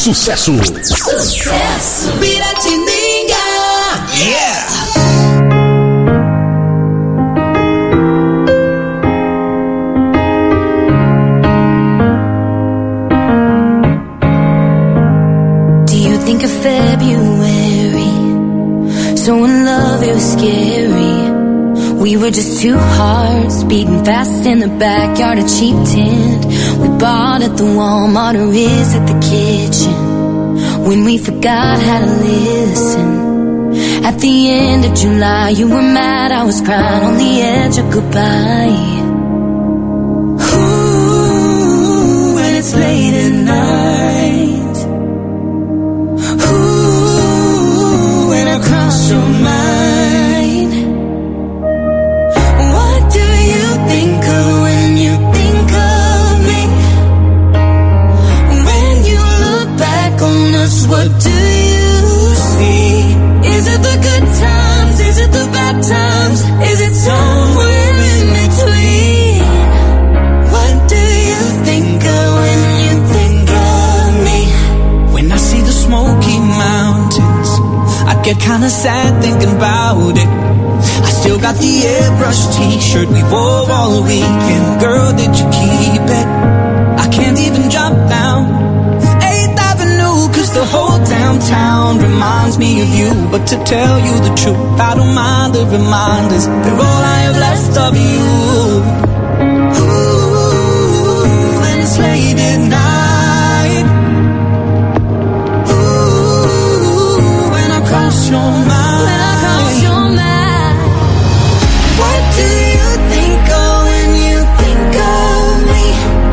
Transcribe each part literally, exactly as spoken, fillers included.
sucesso. Sucesso. Piratininga. Yeah. Do you think of February? So in love it was scary. We were just two hearts beating fast in the backyard, a cheap tent we bought at the Walmart or is at the kitchen. When we forgot how to listen. At the end of July, you were mad, I was crying on the edge of goodbye. Ooh, when it's late at night. Ooh, when I cross your mind. What do you think of when you think of me? When you look back on us, what do you see? Is it the good times? Is it the bad times? Is it somewhere in between? What do you think of when you think of me? When I see the Smoky Mountains, I get kinda sad thinking about it. I still got the airbrush t-shirt we wore all weekend. Girl, did you keep it? I can't even jump down eighth Avenue, cause the whole downtown reminds me of you. But to tell you the truth, I don't mind the reminders. They're all I have left of you. Ooh, when it's late at night. Ooh, when I cross your mind. When I cross your mind. What do you think of when you think of me?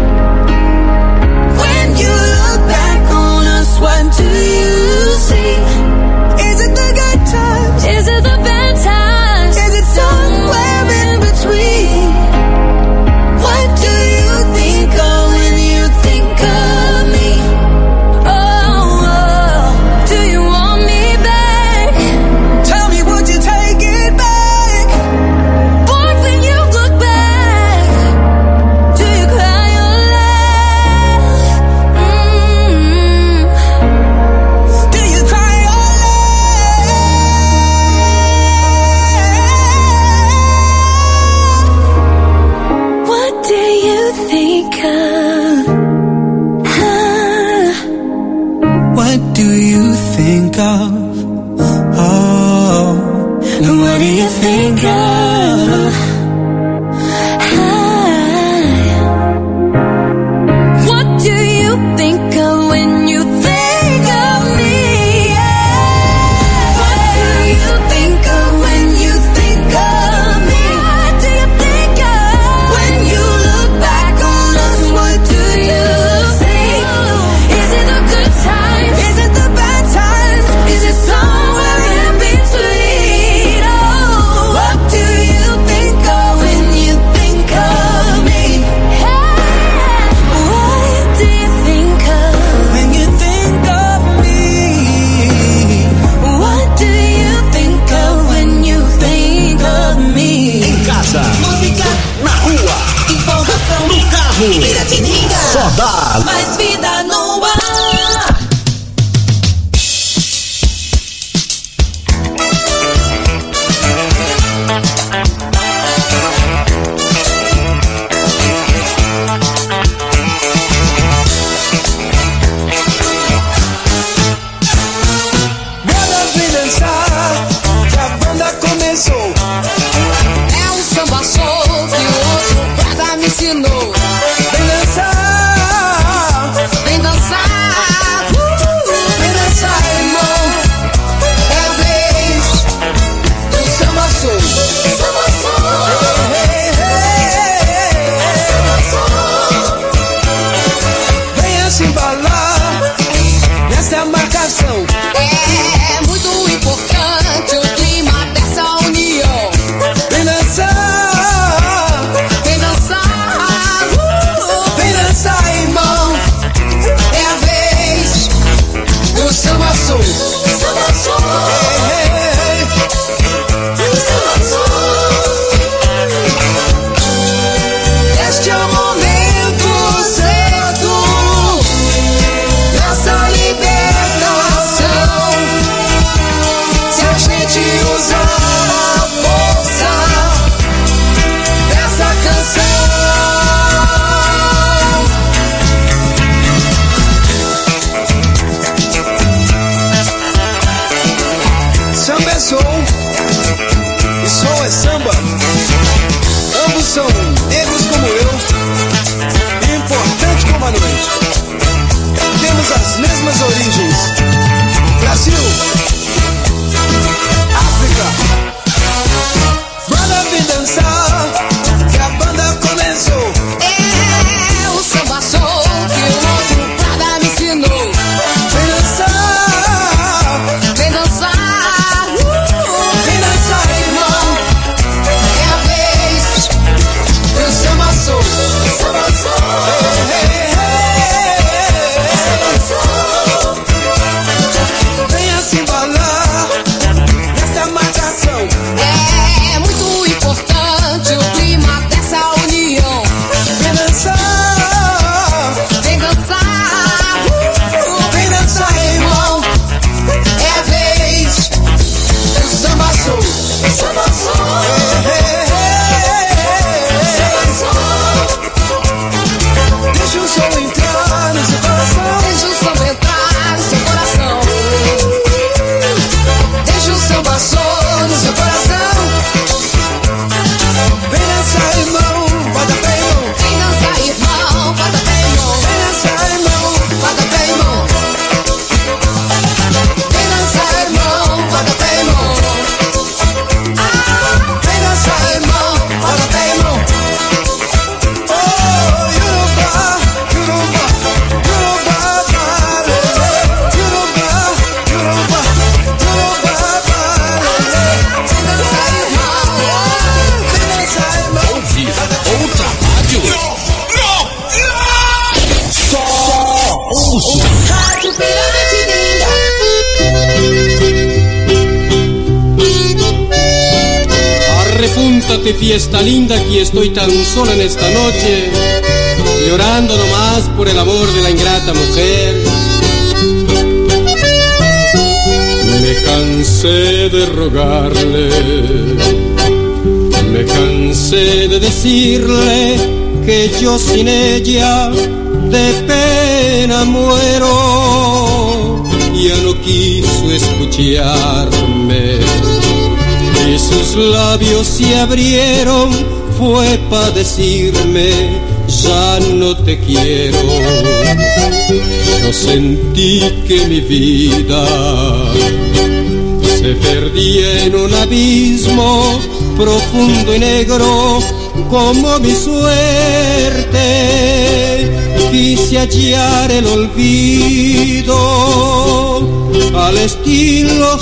When you look back on us, what do you see? Is it the good times? Is it the bad times? Is it somewhere in between? What do you think of when you think of me? Oh, oh, do you want me back? Tell me, would you take it back? Boy, when you look back, do you cry or laugh? Mm. Do you cry or laugh? What do you think of? Ah. What do you think of? Oh, What do you think of? Ah. What do you think of when you think of me? Yeah. What do you think of when you think of me? What do you think of when you look back on us? What do you see? Is it the good times? Is it the bad times? Is it somewhere in between? Oh, what do you think of when you think of me? Yeah. What do you think of? when you think of me. What do you think of when you think of me? Em casa, Música, na rua, informação, no carro. Piratininga. Só dá Mais vida no ar. Bora vir dançar, que a banda começou. É um samba solto e o outro guarda me ensinou. Vem dançar, Vem dançar, uh, vem dançar, irmão. é a vez do samba solto. Samba solto, Hey, hey, hey. samba solto. Venha se embalar nessa marcação. É muito importante o clima dessa união. Vem dançar, Vem dançar, uh, vem dançar, irmão. é a vez do samba solto. Samba solto, Hey, hey, hey. samba solto. Este é o momento certo, nossa liberdade. soul e soul é samba. Ambos são negros como eu, importante como a noite. Temos as mesmas origens. Brasil, África. Bora vir dançar, que a banda começou. É o samba soul que o outro Prada me ensinou. Vem dançar, Vem dançar, uh, vem dançar, irmão. é a vez do samba soul. Samba soul, Hey, hey, samba soul. venha se embalar nessa marcação. É muito importante o clima dessa união. Vem dançar, Vem dançar, uh, vem dançar, irmão. é a vez do samba soul. Samba soul, Hey, hey, samba soul. deixa o som entrar no seu coração. Deixa o samba entrar no seu coração. Deixa o samba soul no seu coração. Vem dançar, irmão, bota pé, irmão. Vem dançar, irmão, bota pé, irmão. Vem dançar, irmão. Bota pé, irmão. Vem dançar, irmão, bota pé, irmão. Ah, Vem dançar, irmão, bota pé, irmão. Oh, Yoruba, Yoruba, Yoruba, Yoruba, Yoruba, Yoruba, vem dançar, irmão. vem dançar, irmão. Ouvir outra rádio. Só ouço. Rádio Piratininga. Arrepúntate fiesta linda, aquí estoy tan sola en esta noche, llorando nomás por el amor de la ingrata mujer. Me cansé de rogarle, me cansé de decirle que yo sin ella de pena muero. Ya no quiso escucharme y sus labios se abrieron, fue pa' decirme ya no te quiero. Yo sentí que mi vida se perdía en un abismo profundo y negro como mi suerte. Quise hallar el olvido al estilo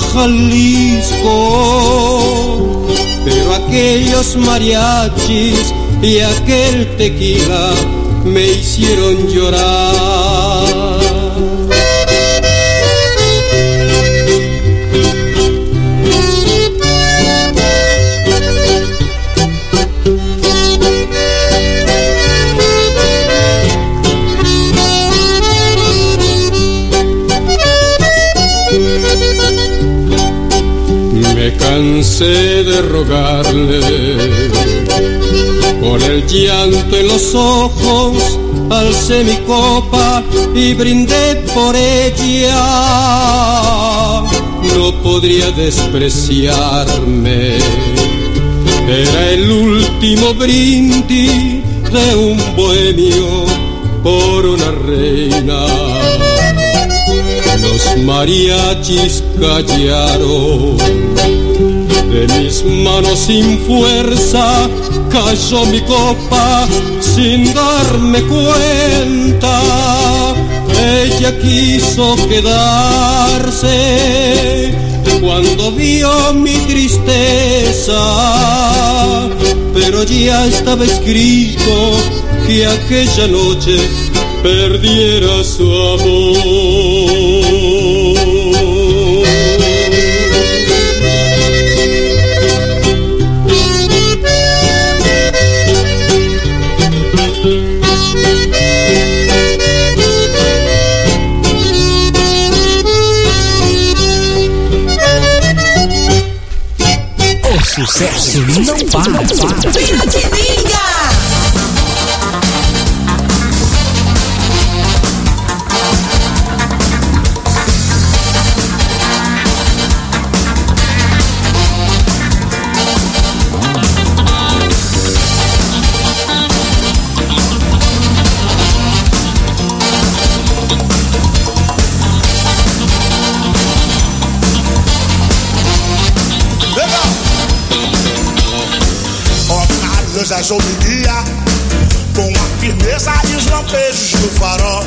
Jalisco, pero aquellos mariachis y aquel tequila me hicieron llorar. Me cansé de rogarle, con el llanto en los ojos, alcé mi copa y brindé por ella. No podría despreciarme, era el último brindis de un bohemio por una reina. Los mariachis callaron, de mis manos sin fuerza cayó mi copa sin darme cuenta. Ella quiso quedarse cuando vio mi tristeza, pero ya estaba escrito que aquella noche perdiera su amor. O sucesso não para. Piratininga. desejou me guiar com a firmeza e os lampejos do farol.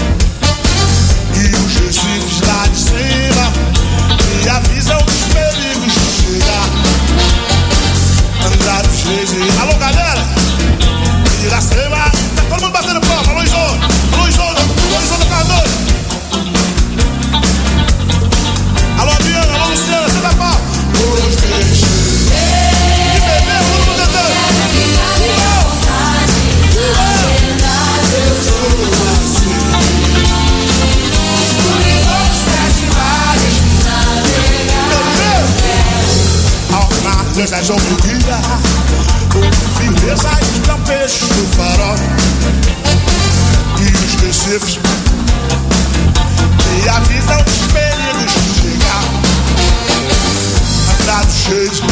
E os recifes lá de cima me avisam dos perigos de chegar. Andar dos reis e... Alô, galera! Iracema, tá todo mundo batendo palma. Alô, Isouro! Alô, Isouro! Alô, Isouro Cardoso! Alô, Adriana! Alô, Luciana! Você dá palma! Os reis... Que beleza! Todo mundo cantando! Eu sou assim. Escuridão de sete mares. Ao mar, desejou me guiar com firmeza e os campechos do farol. E os recifes me avisam dos perigos de chegar. Andado cheio,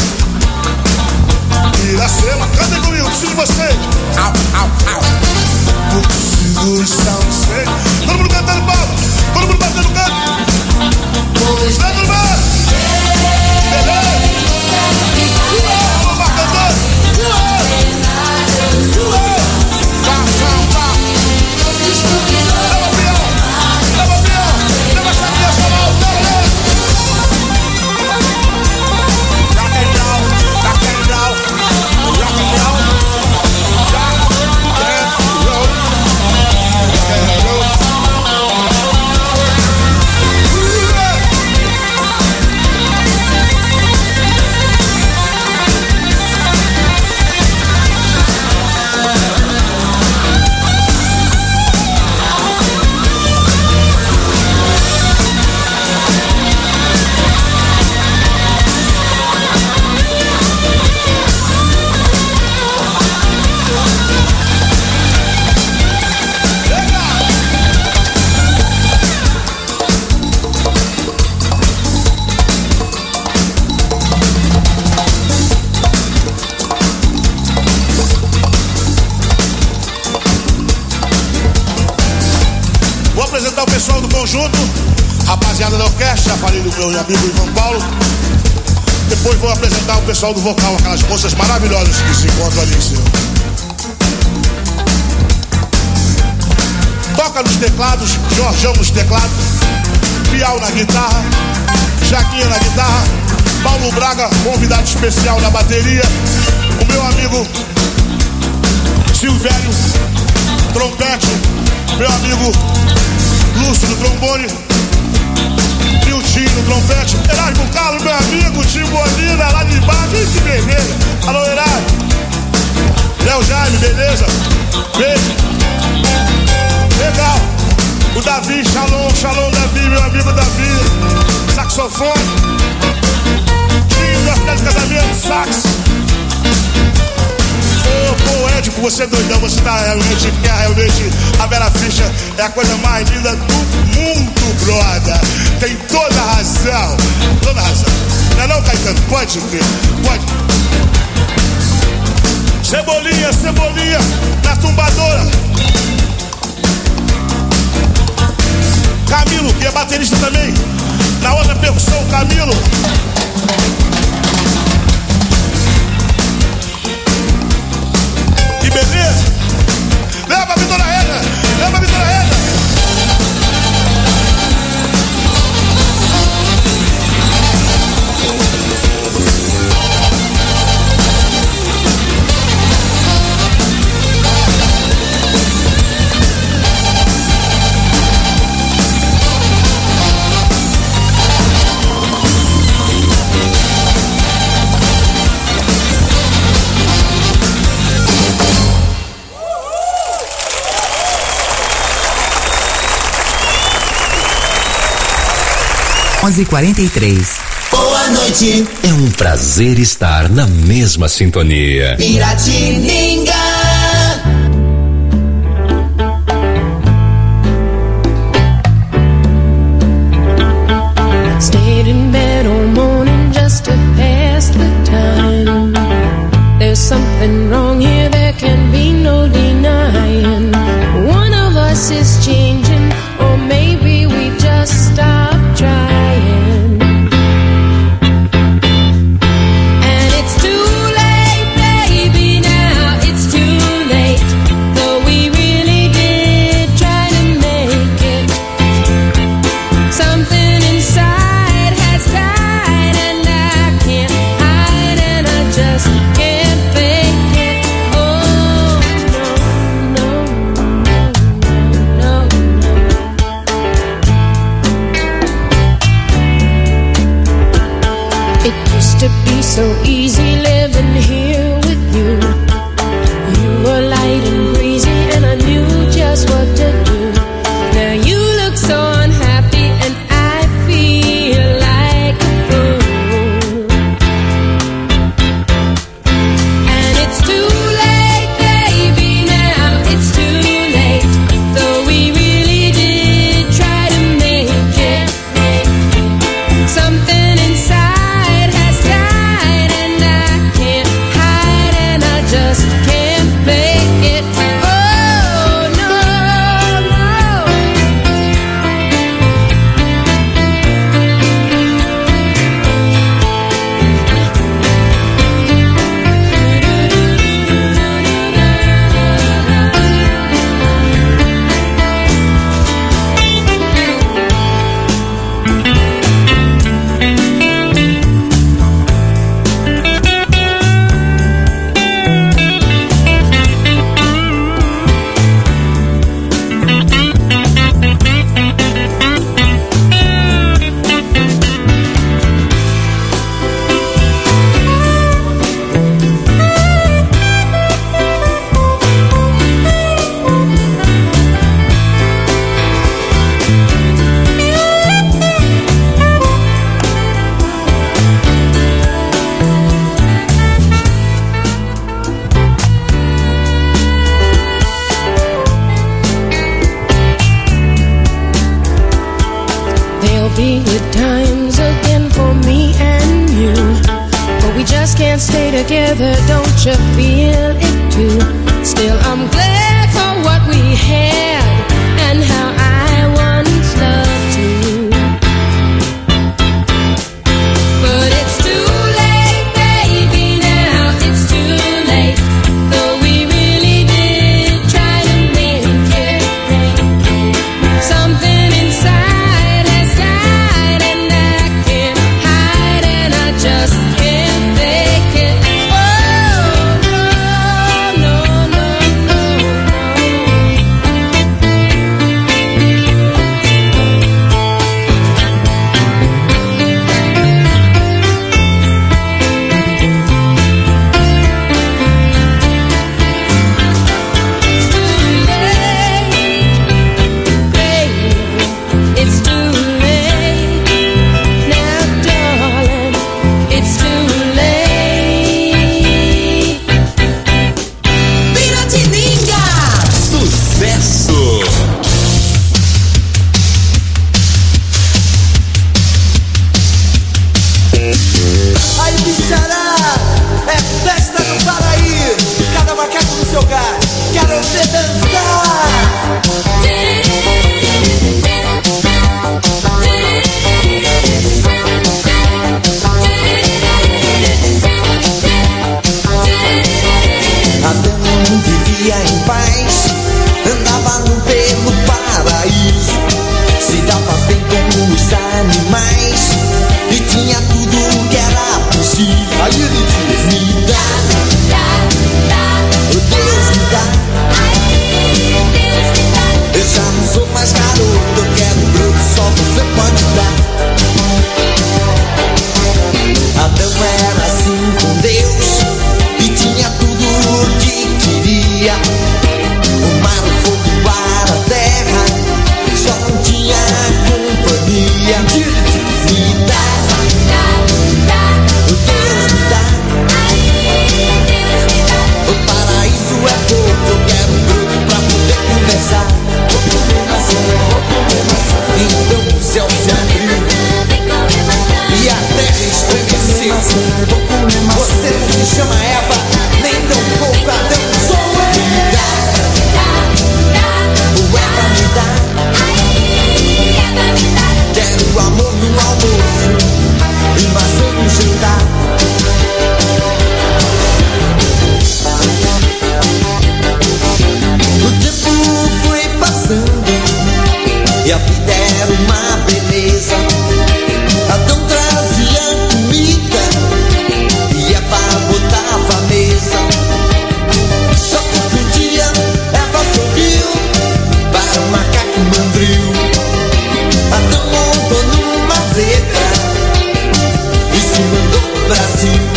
Iracema, cantem comigo, preciso de vocês. Au, au, au. Muito seguro são vocês. Todo mundo cantando palma, todo mundo batendo canto. Os dedos no mar. Beleza? Vamos lá cantando. Vá, vá, vá. Leva o peão, leva o peão, leva essa criança lá, leva. Rock and roll, rock and roll, rock and roll, rock and roll, rock and roll. O pessoal do conjunto, rapaziada da orquestra, já falei do meu amigo Ivan Paulo. Depois vou apresentar o pessoal do vocal, aquelas moças maravilhosas que se encontram ali em cima. Toca nos teclados, Jorjão nos teclados, Piau na guitarra, Jaquinha na guitarra, Paulo Braga, convidado especial na bateria, o meu amigo Silvério, trompete, meu amigo Lúcio no trombone, Miltinho no trompete, Erasmo Carlos, meu amigo, Timbolina lá de baixo, ih, que beleza. Alô, Erasmo. Léo Jaime, beleza? Beijo. Legal. O Davi, Shalom, Shalom Davi, meu amigo Davi, saxofone. Tinho, minha filha de casamento, sax. Ô, pô, Édipo, você é doidão, você tá realmente, quer realmente, a Vera Fischer é a coisa mais linda do mundo, brother. Tem toda a razão, toda a razão. Não é não, Caetano? Pode ver, pode. Cebolinha, Cebolinha, na tumbadora. Camilo, que é baterista também, na outra percussão, Camilo. Que beleza! Leva a Vitória Reda! Leva a Vitória Reda! onze e quarenta e três. Boa noite. É um prazer estar na mesma sintonia. Piratininga. Stayed in bed all morning just to pass the time. There's something wrong here, there can be no denying. One of us is changing, or maybe we just stopped trying. And it's too late, baby, now. so easy living here with you. You were light and breezy and I knew just what to do. Now you look so unhappy and I feel like a fool. And it's too late, baby, now it's too late. Though we really did try to make it. Something inside has died and I can't hide and I just can't fake it. Oh no, no. There'll be good times again for me and you, but we just can't stay together, don't you feel it too? Still I'm glad for what we had and how I once loved you. But it's too late, baby, now it's too late. Though we really did try to make it. Something inside has died and I can't hide and I just can't fake it. Oh no, no, no, no.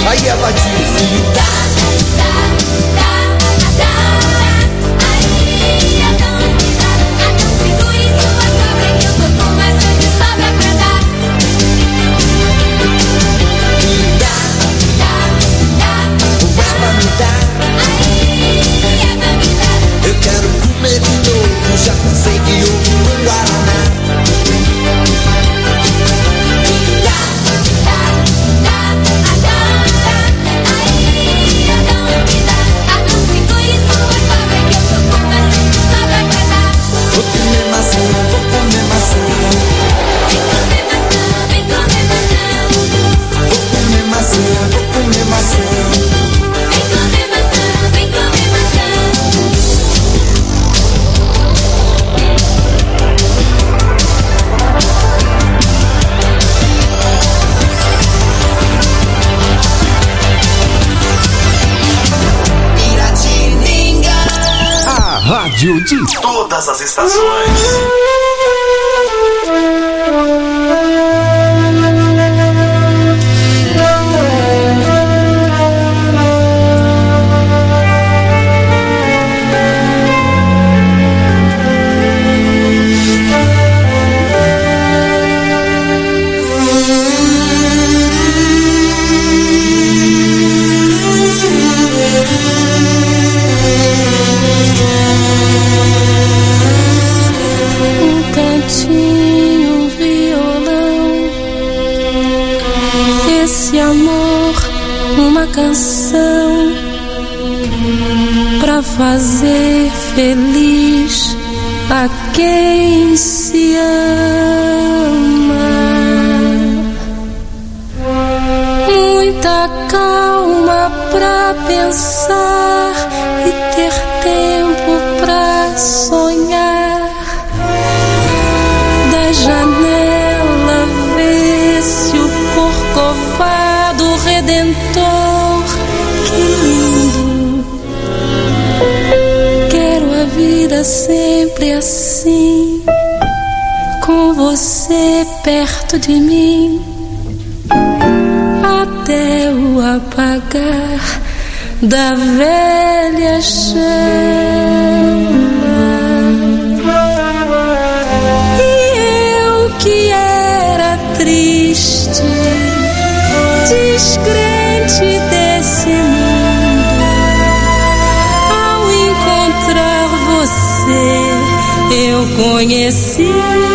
Aí ela disse: Dá, dá, dá, dá. Aí, Adão me dá. Adão, segure sua cobra que eu tô com mais um de sobra pra dar. Me dá, Dá, dá, o ela me dá. aí, Adão me dá. Eu quero comer de novo, já pensei que houve um Guaraná. Dá, dá, dá, Adão, dá. Aí, Adão me dá. Adão, segure sua cobra que eu tô com mais um de sobra pra dar. Vou comer maçã, vou comer maçã. Vem comer maçã, vem comer maçã. Vou comer maçã, vou comer maçã. Vem comer maçã, vem comer maçã. Piratininga. A rádio de todas as estações. Um cantinho, um violão, esse amor, uma canção pra fazer feliz a quem se ama. Muita calma pra pensar e ter tempo pra sonhar. Da janela vê-se o Corcovado Redentor. Que lindo! Quero a vida sempre assim, com você perto de mim, até o apagar da velha chama. E eu que era triste, descrente desse mundo, ao encontrar você eu conheci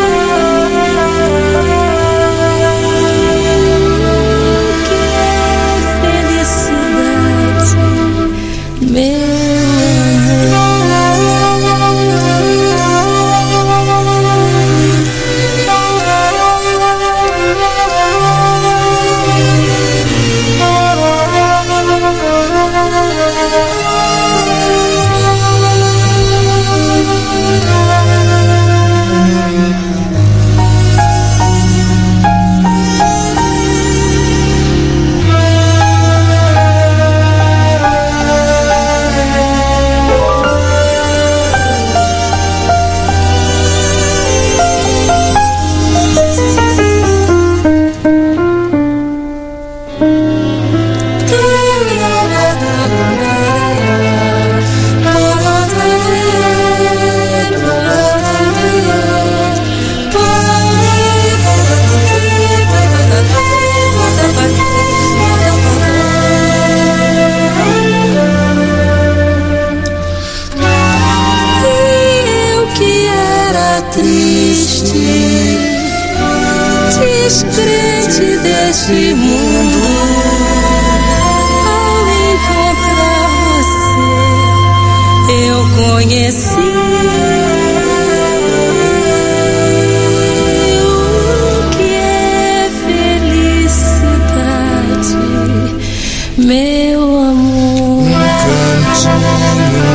descrente desse mundo, ao encontrar você eu conheci o que é felicidade, meu amor. Um cantinho,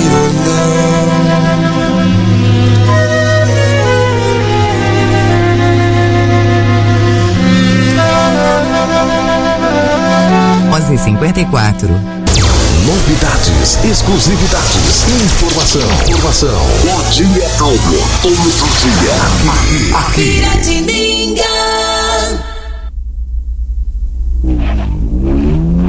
onze e cinquenta e quatro. Novidades, exclusividades, informação, informação. O dia todo, todo dia, aqui, aqui. Piratininga.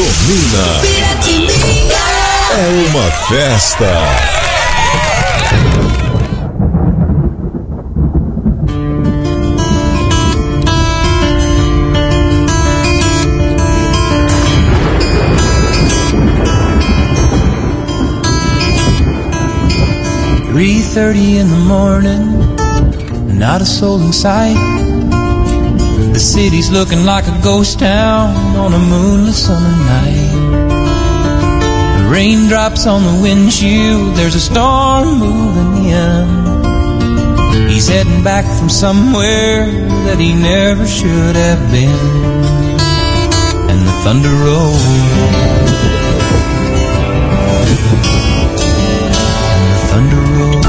domina. Piratininga. É uma festa. three thirty in the morning, not a soul in sight. The city's looking like a ghost town on a moonless summer night. The raindrops on the windshield, there's a storm moving in. He's heading back from somewhere that he never should have been. And the thunder rolls, thunder roll.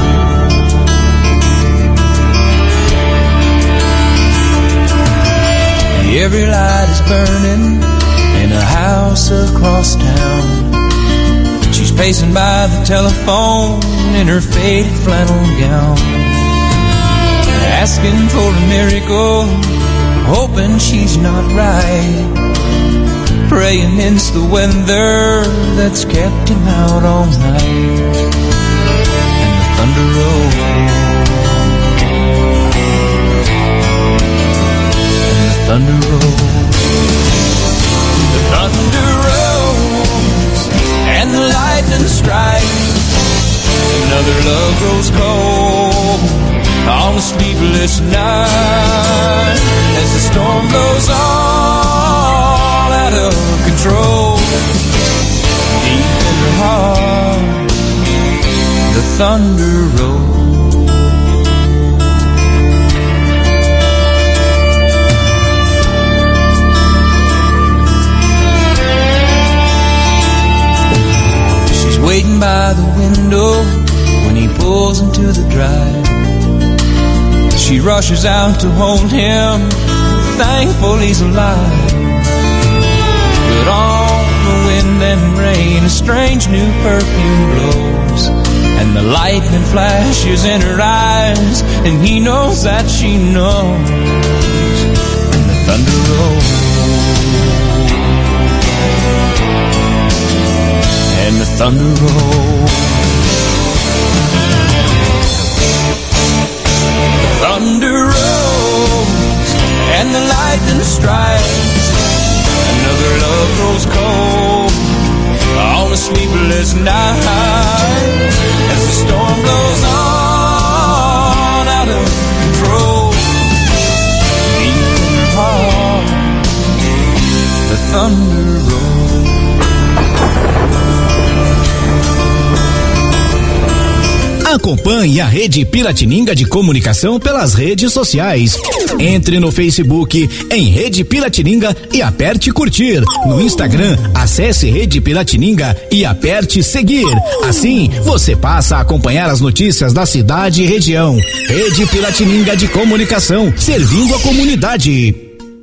Every light is burning in a house across town. She's pacing by the telephone in her faded flannel gown, asking for a miracle, hoping she's not right, praying it's the weather that's kept him out all night. Thunder rolls, and the thunder rolls, the thunder rolls, and the lightning strikes. Another love grows cold on a sleepless night as the storm blows all out of control. Deep in her heart, the thunder rolls. She's waiting by the window when he pulls into the drive. She rushes out to hold him, thankful he's alive. But on the wind and rain, a strange new perfume blows, and the lightning flashes in her eyes, and he knows that she knows. And the thunder rolls, and the thunder rolls, the thunder rolls, and the lightning strikes. Another love grows cold on a sleepless night as the storm blows on out of control. Deep in her heart, the thunder rolls. Acompanhe a Rede Piratininga de Comunicação pelas redes sociais. Entre no Facebook em Rede Piratininga e aperte curtir. No Instagram, acesse Rede Piratininga e aperte seguir. Assim, você passa a acompanhar as notícias da cidade e região. Rede Piratininga de Comunicação, servindo a comunidade.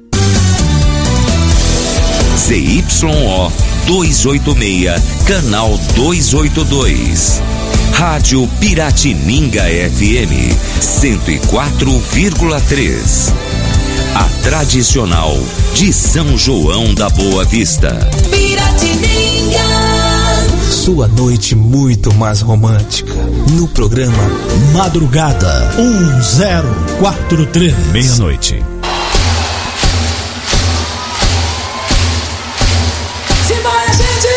Z Y O duzentos e oitenta e seis, canal duzentos e oitenta e dois. Rádio Piratininga F M cento e quatro vírgula três. A tradicional de São João da Boa Vista. Piratininga. Sua noite muito mais romântica no programa Madrugada um zero quatro três. Meia-noite. Simbora, gente!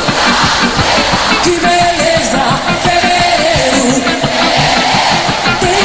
Que beleza, fevereiro.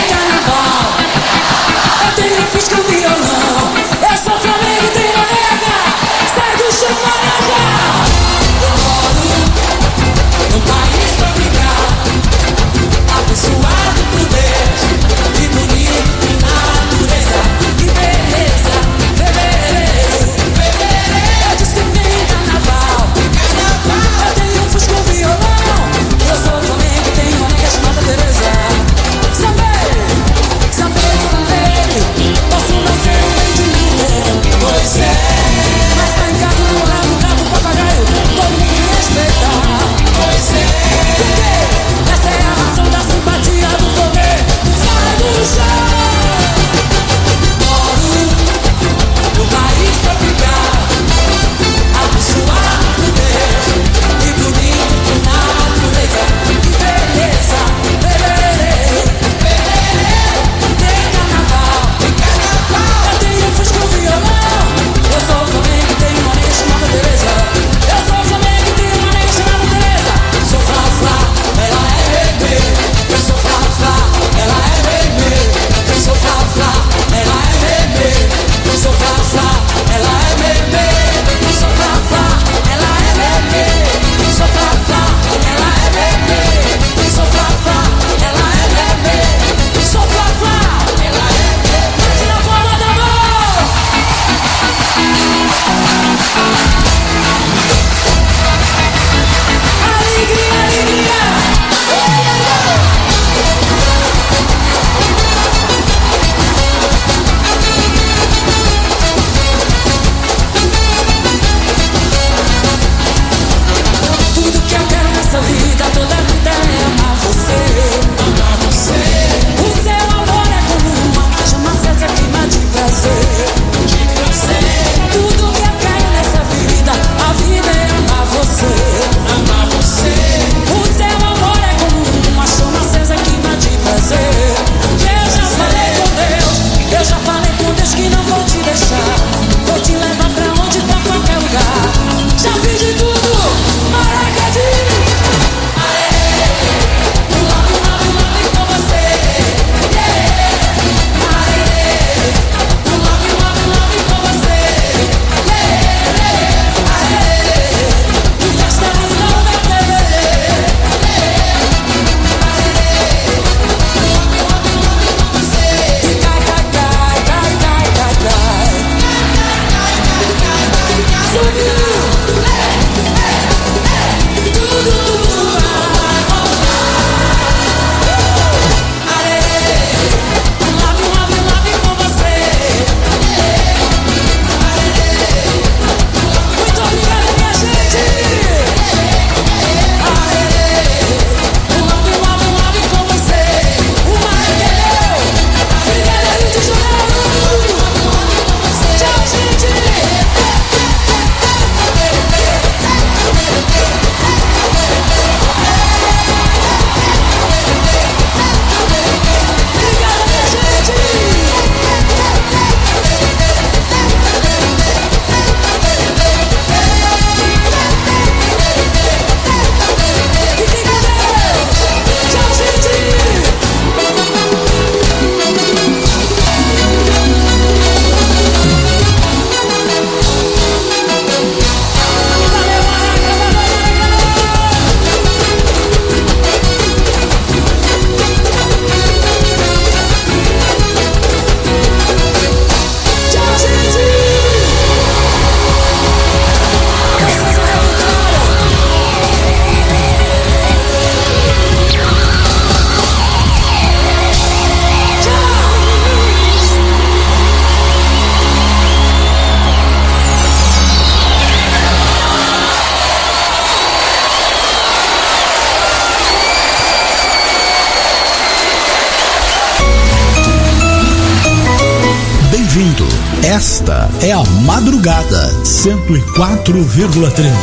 Esta é a Madrugada cento e quatro vírgula três.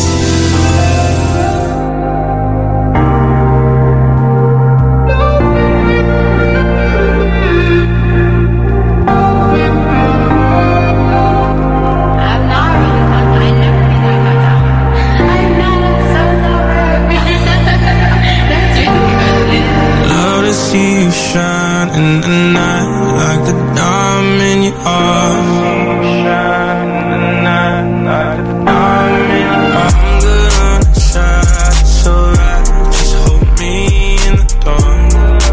In the night, like the diamond in your eyes. Shine in the night, like the diamond in your eyes. I'm good on the side, it's alright. Just hold me in the dark.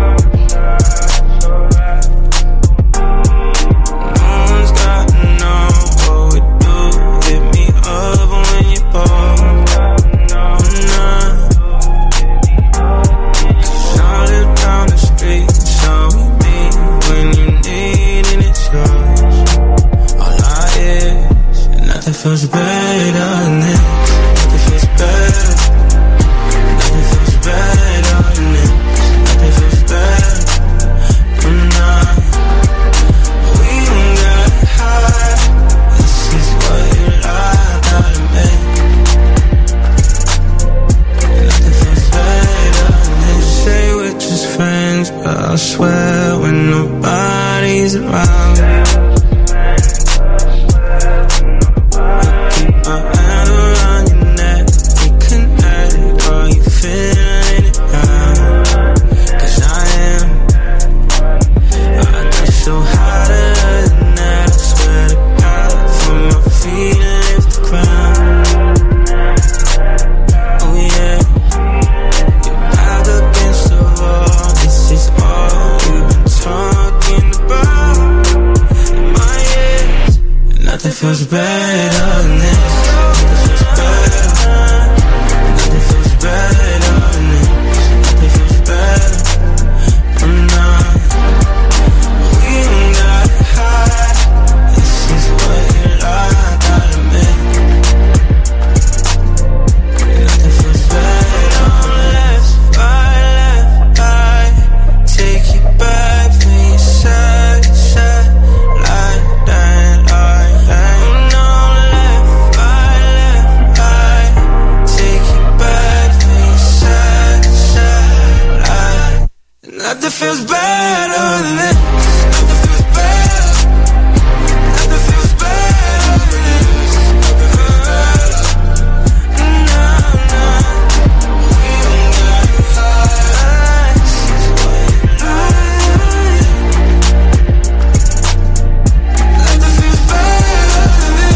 No one's got to know what we do. Hit me up when you're bored. Nah. 'Cause I live down the street, so when you need and it's yours. All I is, and nothing feels better than this. Nothing feels better. Nothing feels better than this. Nothing feels better. I'm not. We don't got high. This is what you like out of me. Nothing feels better than this. Say we're just friends, but I swear when nobody's around, keep my hand around your neck, we connect. Are you feeling it now? 'Cause I am. I got so hotter than that. I swear to God, from my feet and lift the ground. Oh yeah, you're back against the wall. This is all you've been talking about in my ears. And nothing feels better than this. Nothing feels better. Nothing feels better than this. Nothing feels better. I'm not. We don't got high. This is what you like out of me. Nothing feels better. Let's fight, let's fight. Take you back from your side, side, like that, like that. You know, left, right, left, right. Take you back from your side, side, like. Nothing feels better than this. Nothing feels better. Nothing feels better than this. Nothing feels better. No, no. We don't got high. This is what you like. Nothing feels better than this.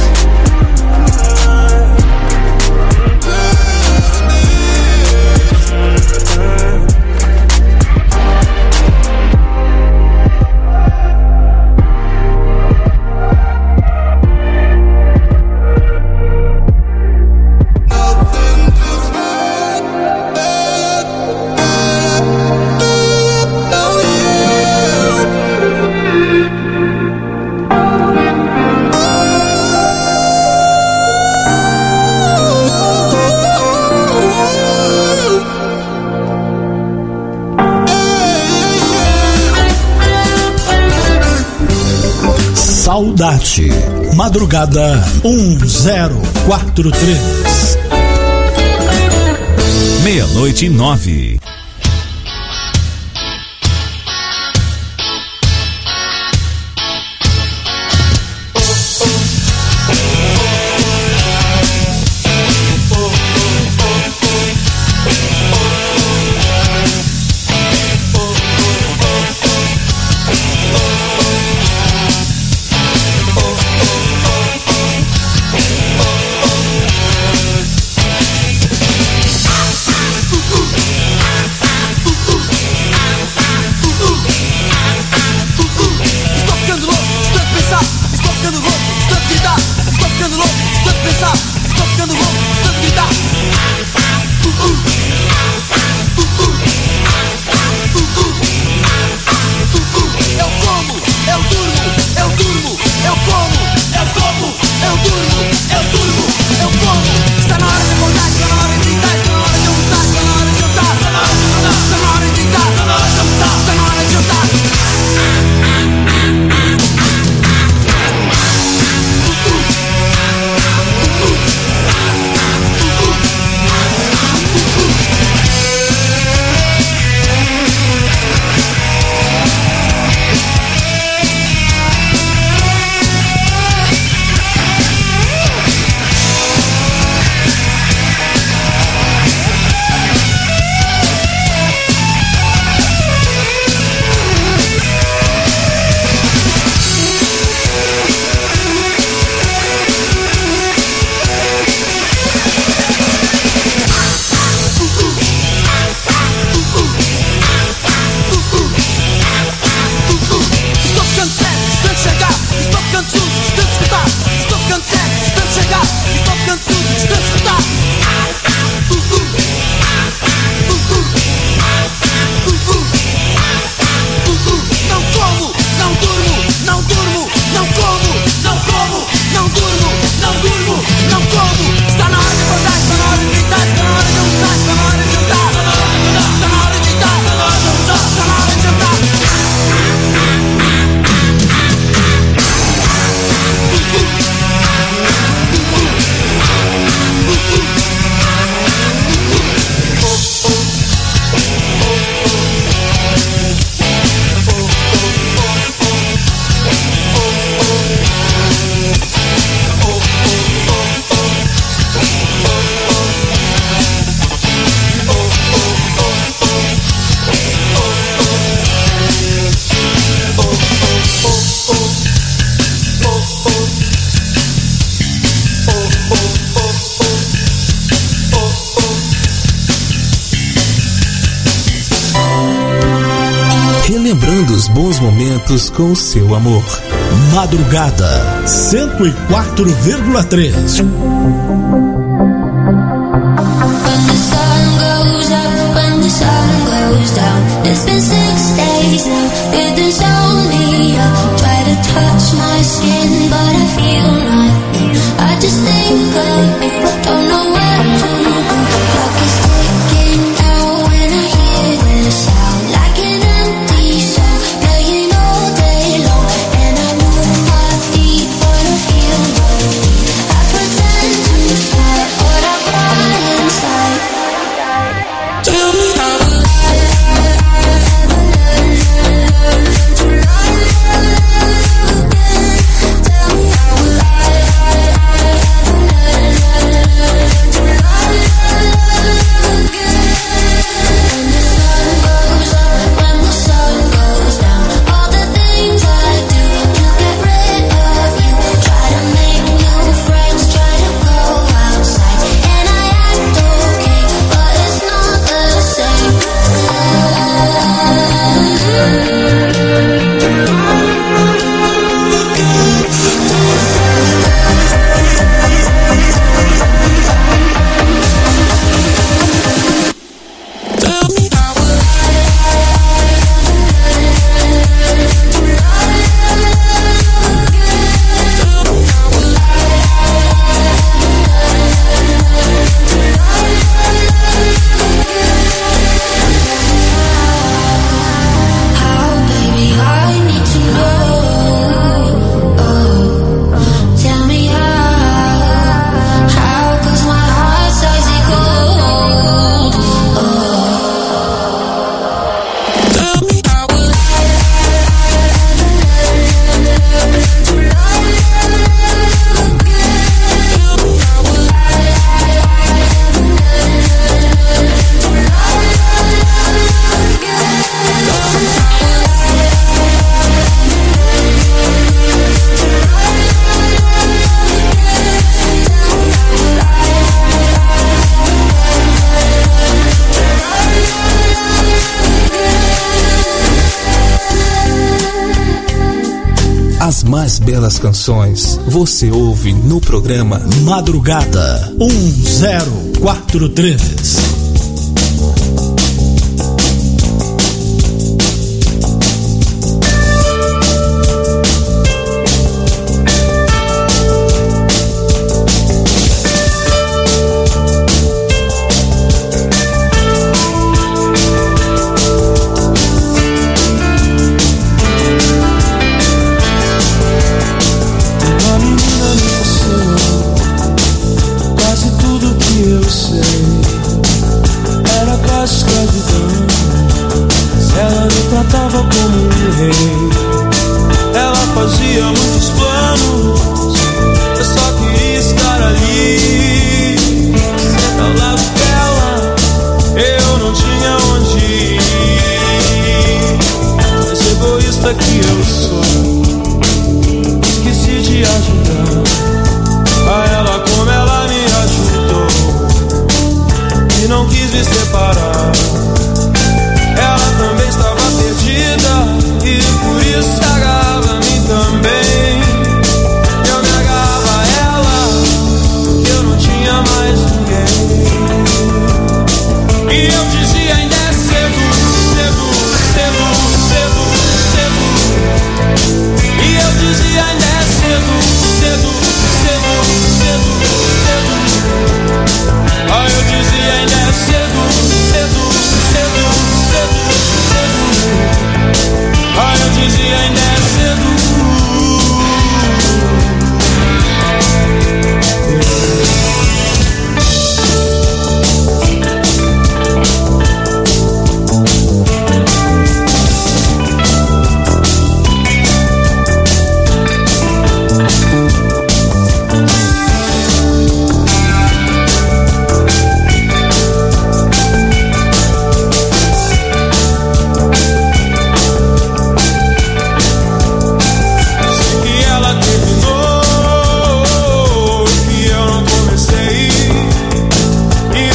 Saudade. Madrugada um zero quatro três. Meia-noite e nove. relembrando os bons momentos com o seu amor. Madrugada cento e quatro vírgula três. It's been six days now, it didn't show me up. Try to touch my skin, but I feel nothing. I just think of you, don't know what to do. Clock is ticking out when I hear this sound. Like an empty song, playing all day long. And I move my feet, but I feel nothing. I pretend to smile, but I cry inside. Tell me how as mais belas canções você ouve no programa Madrugada um zero quatro três.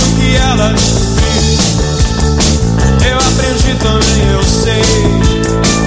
eu aprendi também, eu sei.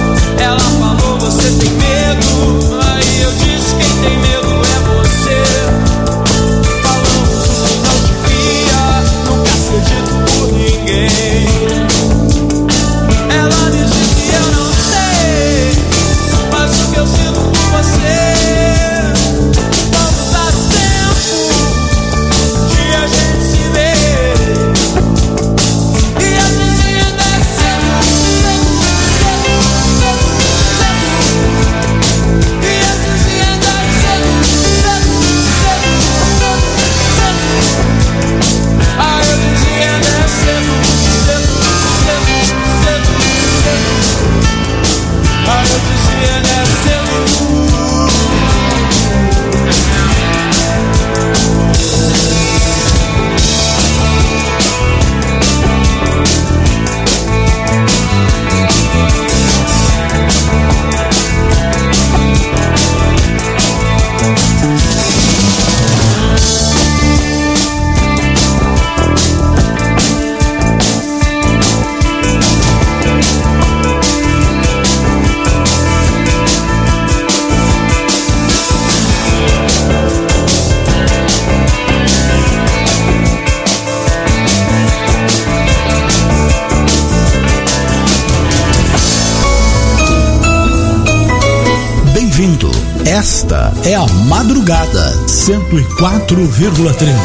Esta é a Madrugada cento e quatro vírgula três.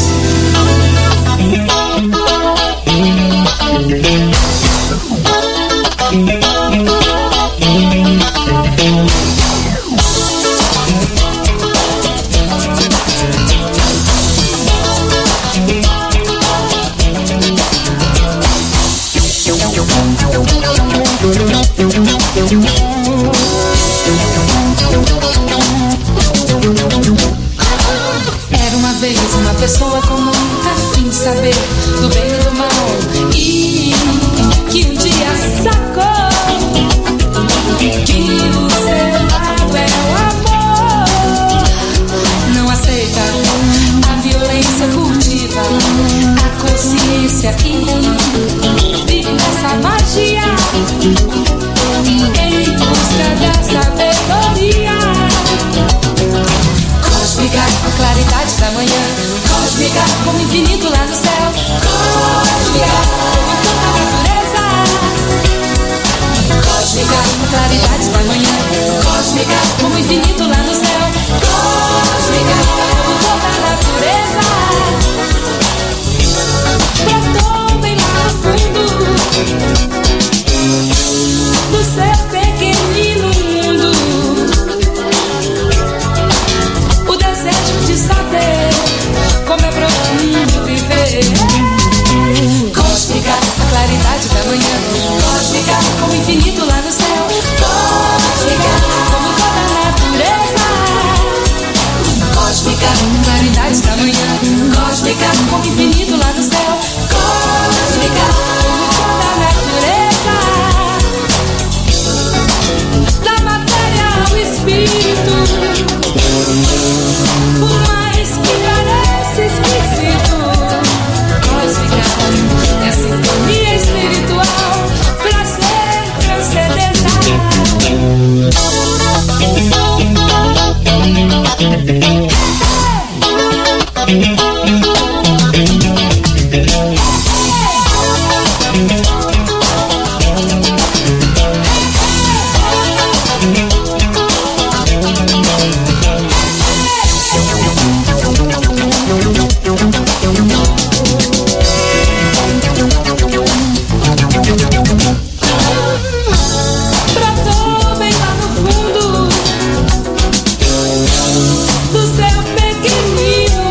Era uma vez uma pessoa comum, a fim de saber do bem e do mal, e que um dia sacou que o seu lado é o amor. Não aceita a violência, cultiva a consciência e vive nessa magia em busca da sabedoria cósmica, a claridade da manhã cósmica, como infinito lá no céu cósmica, como toda a natureza cósmica, a claridade da manhã cósmica, como infinito lá no céu cósmica, como toda a natureza brotou bem lá no fundo do seu pequenino mundo o desejo de saber como é profundo viver. Cósmica, a claridade da manhã cósmica, como infinito lá no céu cósmica, como toda a natureza cósmica, a claridade da manhã cósmica, como infinito lá no céu cósmica, como toda a natureza da matéria ao espírito, por mais que pareça esquisito, cósmica é sintonia espiritual pra ser transcendental. Brotou bem lá no fundo do seu pequenino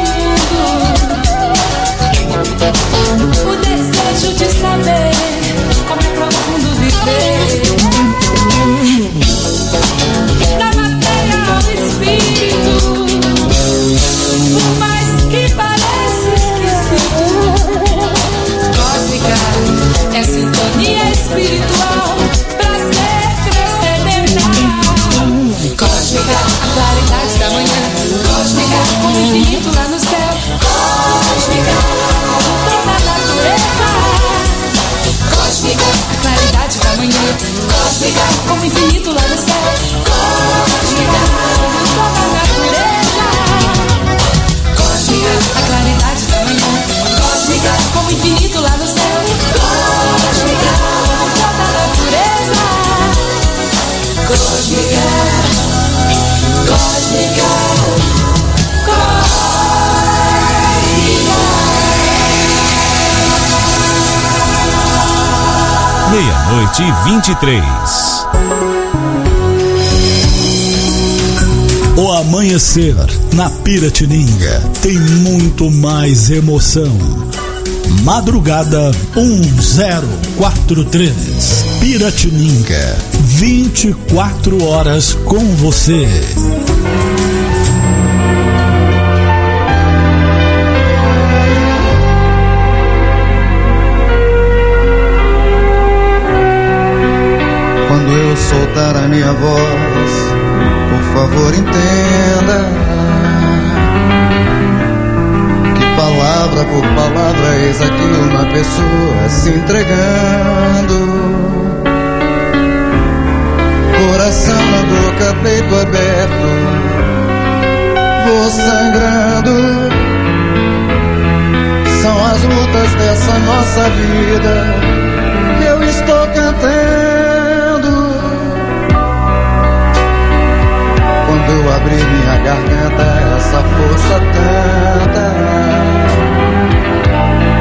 mundo o desejo de saber como é profundo viver. Da matéria ao espírito, por mais que pareça esquisito, cósmica é sintonia espiritual pra ser transcendental. Cósmica, a claridade da manhã cósmica, como infinito lá no céu cósmica, como toda a natureza cósmica, a claridade da manhã cósmica, como infinito lá no céu cósmica, como toda a natureza cósmica, a claridade da manhã cósmica, como infinito lá no céu cósmica, como toda a natureza cósmica, cósmica, cósmica. Meia-noite e vinte e três. O amanhecer na Piratininga tem muito mais emoção. Madrugada mil e quarenta e três. Piratininga, vinte e quatro horas com você. Quando eu soltar a minha voz, por favor entenda que palavra por palavra eis aqui uma pessoa se entregando, coração na boca, peito aberto, vou sangrando. São as lutas dessa nossa vida que eu estou cantando. Quando eu abrir minha garganta essa força tanta.